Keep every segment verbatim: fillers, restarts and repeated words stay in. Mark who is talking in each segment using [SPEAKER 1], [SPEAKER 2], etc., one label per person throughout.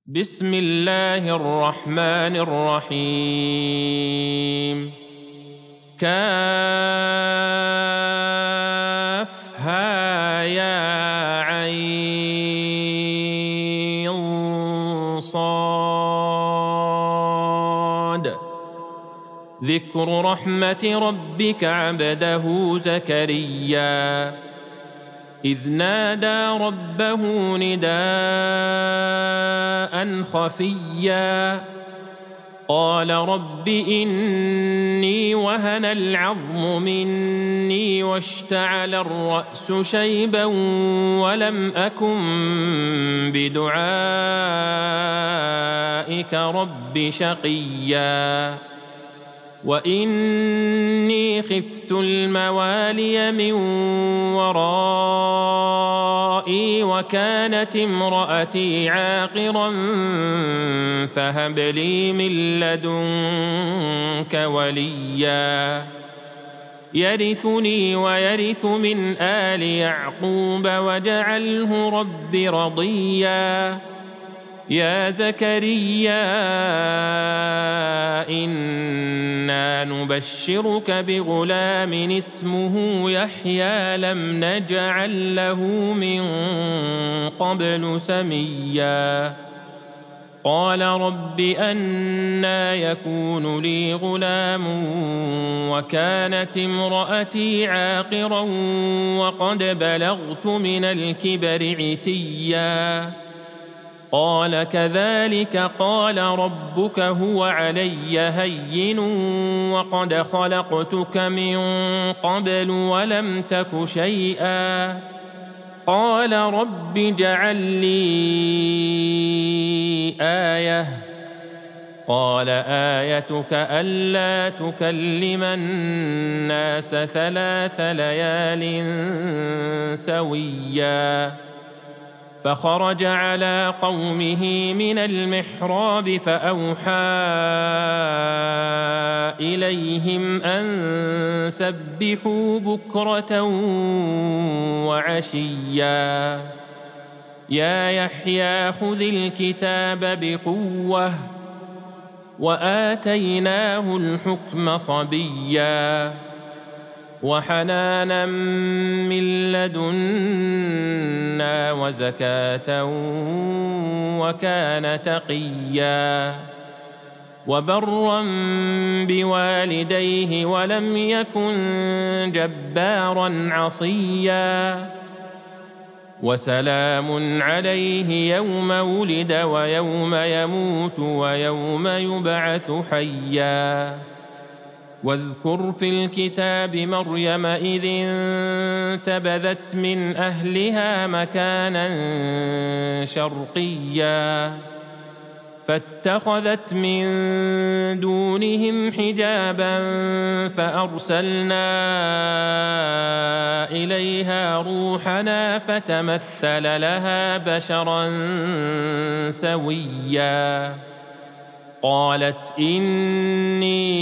[SPEAKER 1] بسم الله الرحمن الرحيم. كافها يا عين صاد. ذكر رحمة ربك عبده زكريا إذ نادى ربه نداء خفيا قال رب إني وهن العظم مني واشتعل الرأس شيبا ولم أكن بدعائك رب شقيا وإني خفت الموالي من ورائي وكانت امرأتي عاقرا فهب لي من لدنك وليا يرثني ويرث من آل يعقوب واجعله رب رضيا. يا زكريا إنا نبشرك بغلام اسمه يحيى لم نجعل له من قبل سميا. قال رب أنى يكون لي غلام وكانت امرأتي عاقرا وقد بلغت من الكبر عتيا. قال كذلك قال ربك هو علي هين وقد خلقتك من قبل ولم تك شيئا. قال رب اجعل لي آية. قال آيتك ألا تكلم الناس ثلاث ليال سويا. فخرج على قومه من المحراب فأوحى إليهم أن سبحوا بكرة وعشيا. يا يحيى خذ الكتاب بقوة وآتيناه الحكم صبيا وحنانا من لدنا وزكاة وكان تقيا وبرا بوالديه ولم يكن جبارا عصيا. وسلام عليه يوم ولد ويوم يموت ويوم يبعث حيا. واذكر في الكتاب مريم إذ انتبذت من أهلها مكانا شرقيا فاتخذت من دونهم حجابا فأرسلنا إليها روحنا فتمثل لها بشرا سويا. قالت إني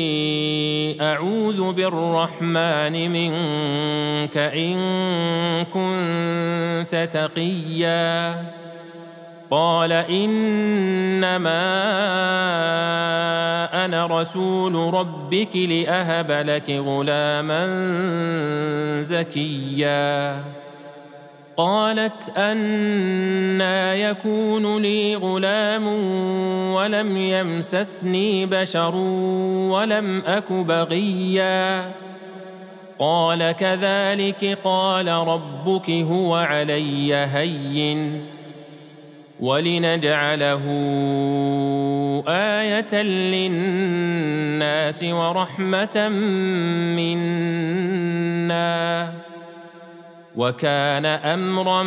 [SPEAKER 1] أعوذ بالرحمن منك إن كنت تقيا. قال إنما أنا رسول ربك لأهب لك غلاما زكيا. قالت أنى يكون لي غلام ولم يمسسني بشر ولم أك بغيا. قال كذلك قال ربك هو علي هين ولنجعله آية للناس ورحمة منا وكان أمرا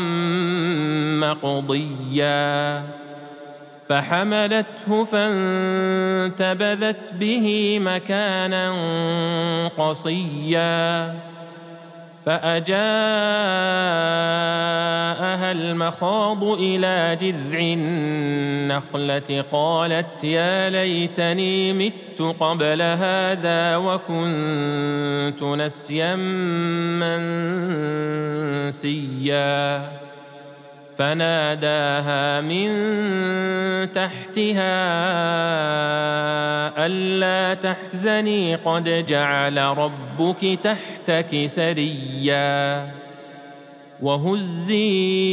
[SPEAKER 1] مقضيا. فحملته فانتبذت به مكانا قصيا فأجاءها المخاض إلى جذع النخلة قالت يا ليتني مت قبل هذا وكنت نسيا منسيا. فناداها من تحتها ألا تحزني قد جعل ربك تحتك سريا وهزي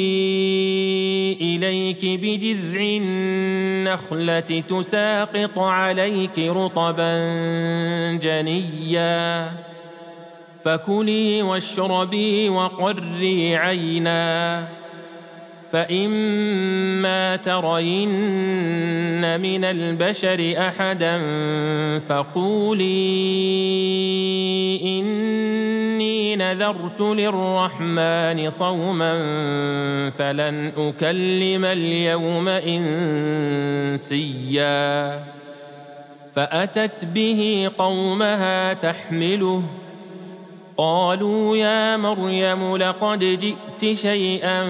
[SPEAKER 1] إليك بجذع النخلة تساقط عليك رطبا جنيا فكلي واشربي وقري عينا فإما ترين من البشر أحدا فقولي إني نذرت للرحمن صوما فلن أكلم اليوم إنسيا فأتت به قومها تحمله قالوا يا مريم لقد جئت شيئا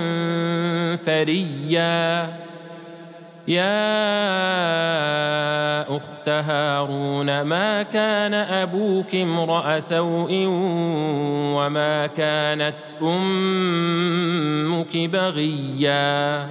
[SPEAKER 1] فريا يا أخت هارون ما كان أبوك امرأ سوء وما كانت أمك بغيا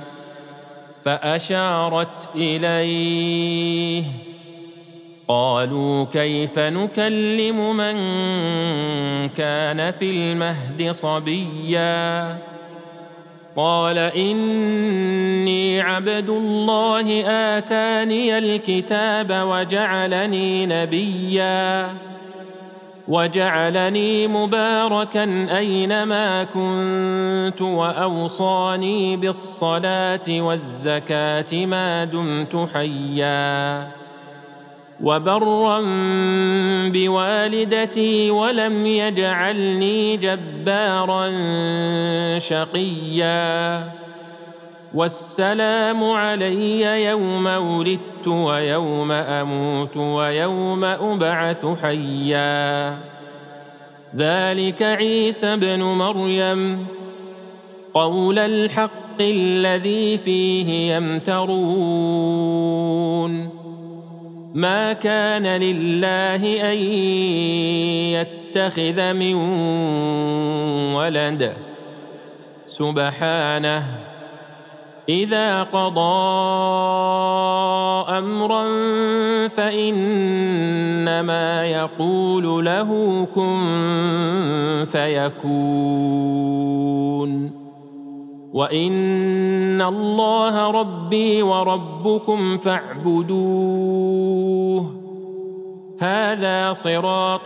[SPEAKER 1] فأشارت إليه قالوا كيف نكلم من كان في المهد صبيا قال إني عبد الله آتاني الكتاب وجعلني نبيا وجعلني مباركا أينما كنت وأوصاني بالصلاة والزكاة ما دمت حيا وبرا بوالدتي ولم يجعلني جبارا شقيا والسلام علي يوم ولدت ويوم أموت ويوم أبعث حيا ذلك عيسى ابن مريم قول الحق الذي فيه يمترون ما كان لله أن يتخذ من ولد سبحانه إذا قضى أمرا فإنما يقول له كن فيكون وإن الله ربي وربكم فاعبدوه هذا صراط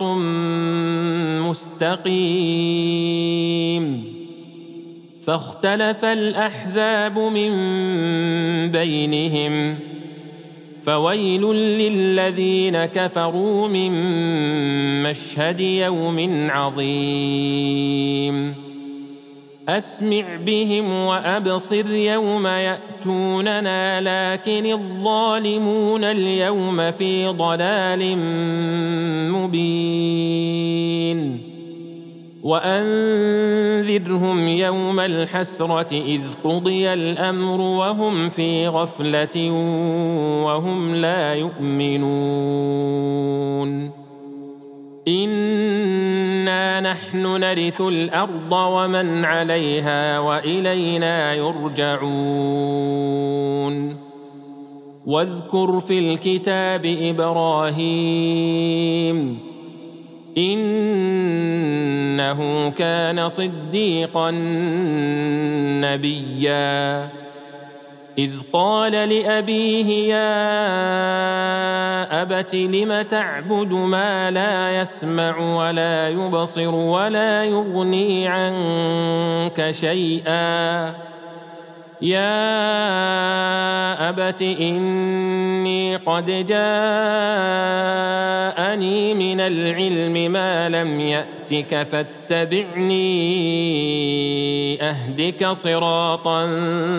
[SPEAKER 1] مستقيم فاختلف الأحزاب من بينهم فويل للذين كفروا من مشهد يوم عظيم أسمع بهم وأبصر يوم يأتوننا لكن الظالمون اليوم في ضلال مبين وأنذرهم يوم الحسرة إذ قضي الأمر وهم في غفلة وهم لا يؤمنون إنا نحن نرث الأرض ومن عليها وإلينا يرجعون واذكر في الكتاب إبراهيم إنه كان صديقا نبيا إذ قال لأبيه يا أبت لم تعبد ما لا يسمع ولا يبصر ولا يغني عنك شيئا يا أبت إني قد جاءني من العلم ما لم يأتك فاتبعني أهدك صراطا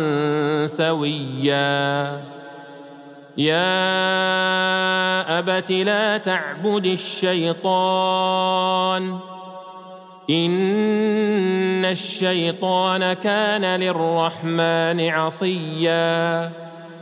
[SPEAKER 1] سويا يا أبت لا تعبد الشيطان إن الشيطان كان للرحمن عصيا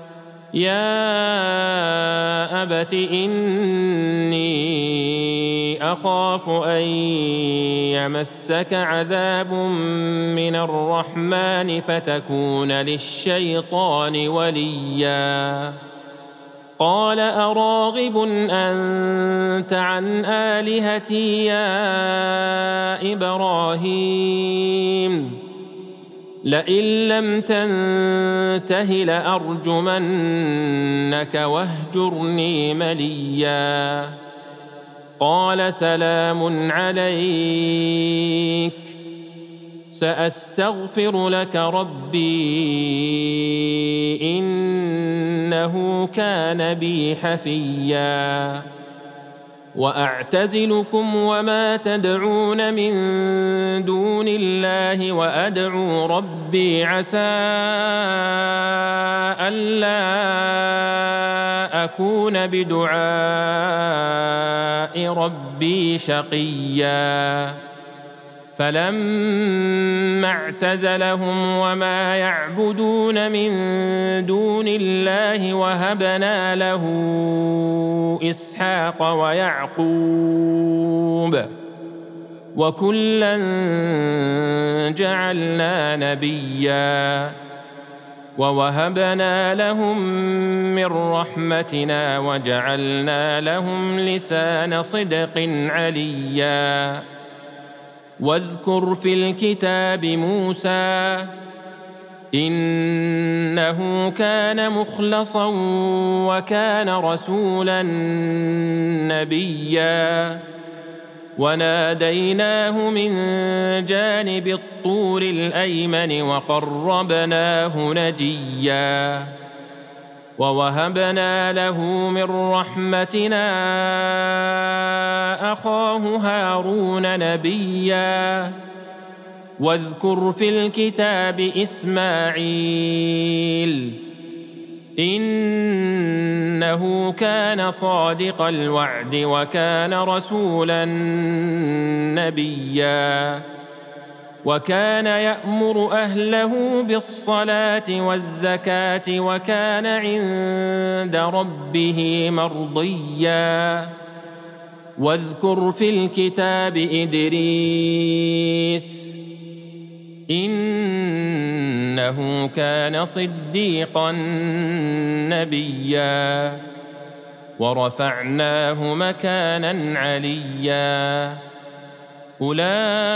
[SPEAKER 1] يا أبت إني إني أخاف أن يمسك عذاب من الرحمن فتكون للشيطان وليا قال أراغب أنت عن آلهتي يا إبراهيم لئن لم تنته لأرجمنك واهجرني مليا قال سلام عليك سأستغفر لك ربي إنه كان بي حفيا وأعتزلكم وما تدعون من دون الله وأدعو ربي عسى ألا أكون بدعاء ربي شقيا فلما اعتزلهم وما يعبدون من دون الله وهبنا له إسحاق ويعقوب وكلا جعلنا نبيا ووهبنا لهم من رحمتنا وجعلنا لهم لسان صدق عليا واذكر في الكتاب موسى إنه كان مخلصا وكان رسولا نبيا وناديناه من جانب الطور الأيمن وقربناه نجيا ووهبنا له من رحمتنا أخاه هارون نبيا واذكر في الكتاب إسماعيل إنه كان صادق الوعد وكان رسولا نبيا وكان يأمر أهله بالصلاة والزكاة وكان عند ربه مرضيا واذكر في الكتاب إدريس إنه كان صديقا نبيا ورفعناه مكانا عليا أولئك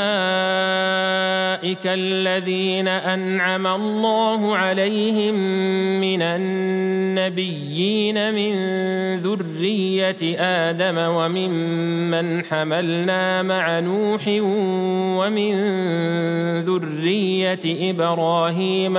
[SPEAKER 1] الذين أنعم الله عليهم من النبيين من ذرية آدم وممن حملنا مع نوح ومن ذرية إبراهيم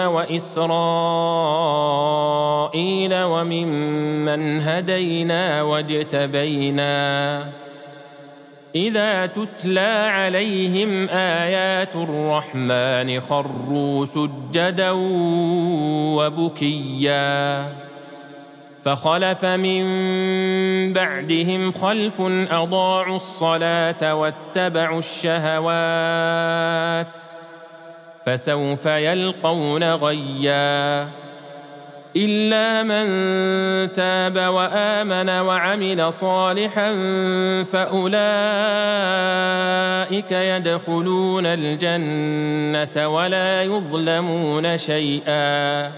[SPEAKER 1] وإسرائيل وممن هدينا واجتبينا إذا تتلى عليهم آيات الرحمن خروا سجدا وبكيا فخلف من بعدهم خلف أضاعوا الصلاة واتبعوا الشهوات فسوف يلقون غيا إلا من تاب وآمن وعمل صالحا فأولئك يدخلون الجنة ولا يظلمون شيئا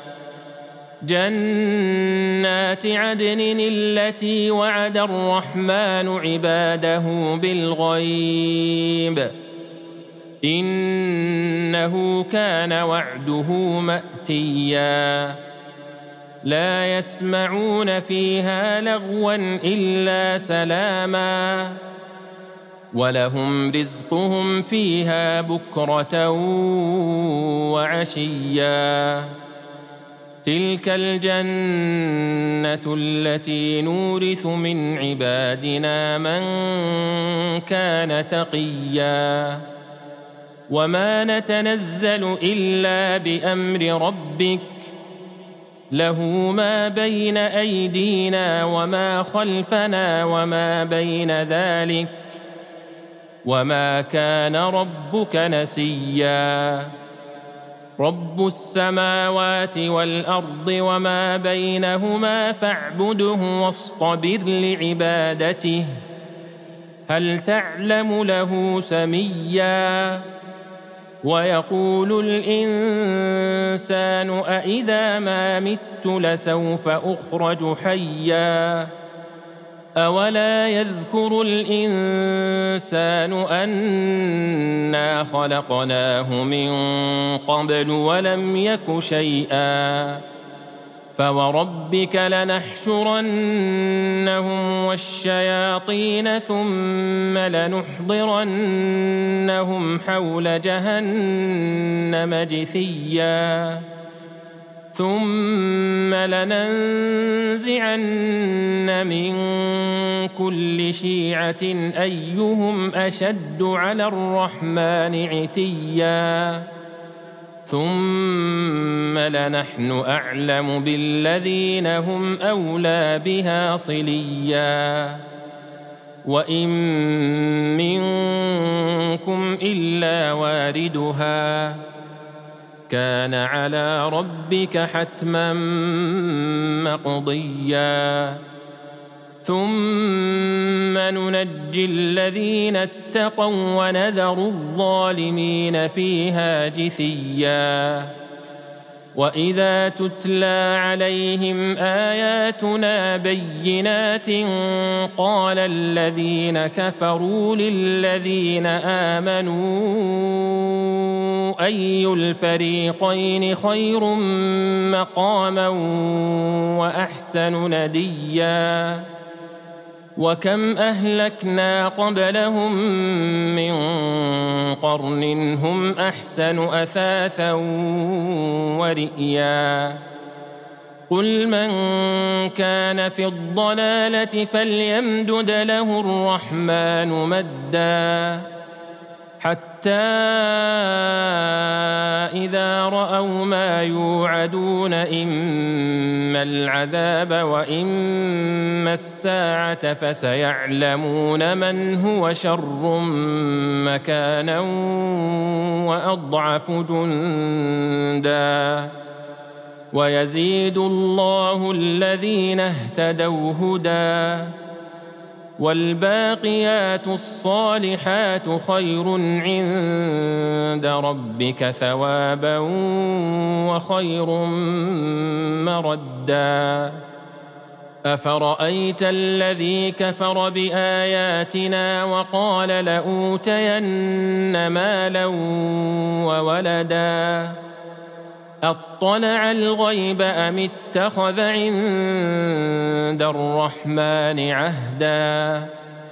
[SPEAKER 1] جنات عدن التي وعد الرحمن عباده بالغيب إنه كان وعده مأتيا لا يسمعون فيها لغوا إلا سلاما ولهم رزقهم فيها بكرة وعشيا تلك الجنة التي نورث من عبادنا من كان تقيا وما نتنزل إلا بأمر ربك له ما بين أيدينا وما خلفنا وما بين ذلك وما كان ربك نسيا رب السماوات والأرض وما بينهما فاعبده واصطبر لعبادته هل تعلم له سميا ويقول الإنسان أإذا ما مت لسوف أخرج حيا أولا يذكر الإنسان أنا خلقناه من قبل ولم يك شيئا فوربك لنحشرنهم والشياطين ثم لنحضرنهم حول جهنم جثيا ثم لننزعن من كل شيعة أيهم أشد على الرحمن عتيا ثم لنحن أعلم بالذين هم أولى بها صليا وإن منكم إلا واردها كان على ربك حتما مقضيا ثم ننجي الذين اتقوا ونذر الظالمين فيها جثيا وإذا تتلى عليهم آياتنا بينات قال الذين كفروا للذين آمنوا أي الفريقين خير مقاما وأحسن نديا وكم أهلكنا قبلهم من قرن هم أحسن أثاثا ورئيا قل من كان في الضلالة فليمدد له الرحمن مدا حتى إذا رأوا ما يوعدون إما العذاب وإما الساعة فسيعلمون من هو شر مكانا وأضعف جندا ويزيد الله الذين اهتدوا هدى والباقيات الصالحات خير عند ربك ثوابا وخير مردا أفرأيت الذي كفر بآياتنا وقال لأوتين مالا وولدا أطلع الغيب أم اتخذ عند الرحمن عهدا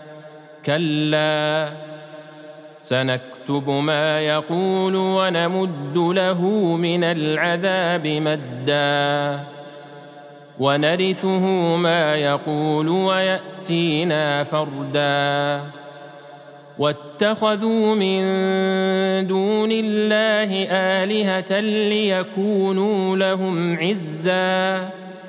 [SPEAKER 1] كلا سنكتب ما يقول ونمد له من العذاب مدا ونرثه ما يقول ويأتينا فردا واتخذوا من دون الله آلهة ليكونوا لهم عزا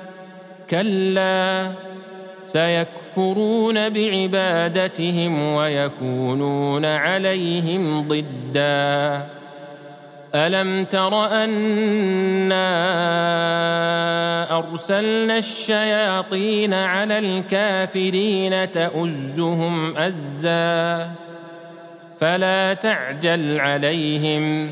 [SPEAKER 1] كلا سيكفرون بعبادتهم ويكونون عليهم ضدا ألم تر أنا أرسلنا الشياطين على الكافرين تؤزهم أزا فلا تعجل عليهم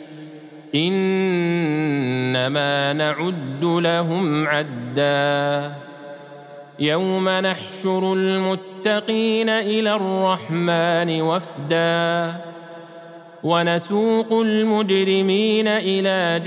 [SPEAKER 1] إنما نعد لهم عدا يوم نحشر المتقين إلى الرحمن وفدا ونسوق المجرمين إلى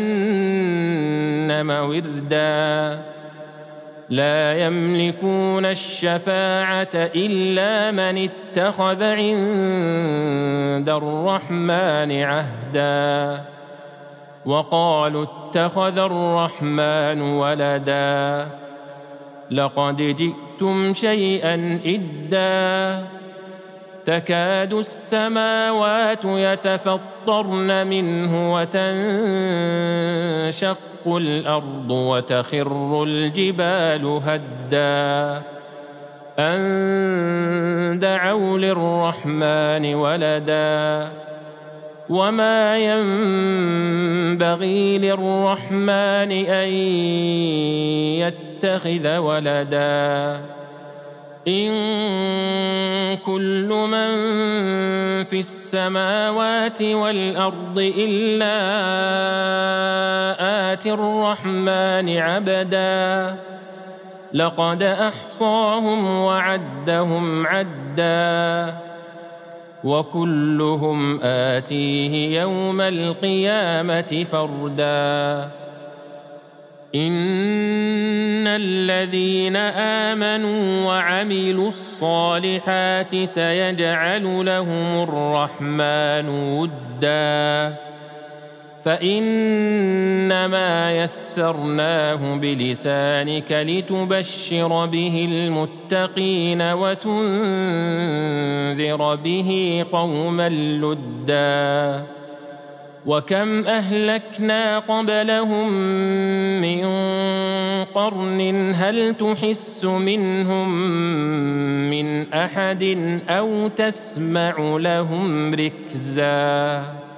[SPEAKER 1] جهنم وردا لا يملكون الشفاعة إلا من اتخذ عند الرحمن عهدا وقالوا اتخذ الرحمن ولدا لقد جئتم شيئا إدا تكاد السماوات يتفطرن منه وتنشق الأرض وتخر الجبال هدا أن دعوا للرحمن ولدا وما ينبغي للرحمن أن يتخذ ولدا إن كل من في السماوات والأرض إلا آتي الرحمن عبدا لقد أحصاهم وعدهم عدا وكلهم آتيه يوم القيامة فردا إن الذين آمنوا وعملوا الصالحات سيجعل لهم الرحمن ودا فإنما يسرناه بلسانك لتبشر به المتقين وتنذر به قوما لدا وكم أهلكنا قبلهم من قرن هل تحس منهم من أحد أو تسمع لهم ركزا.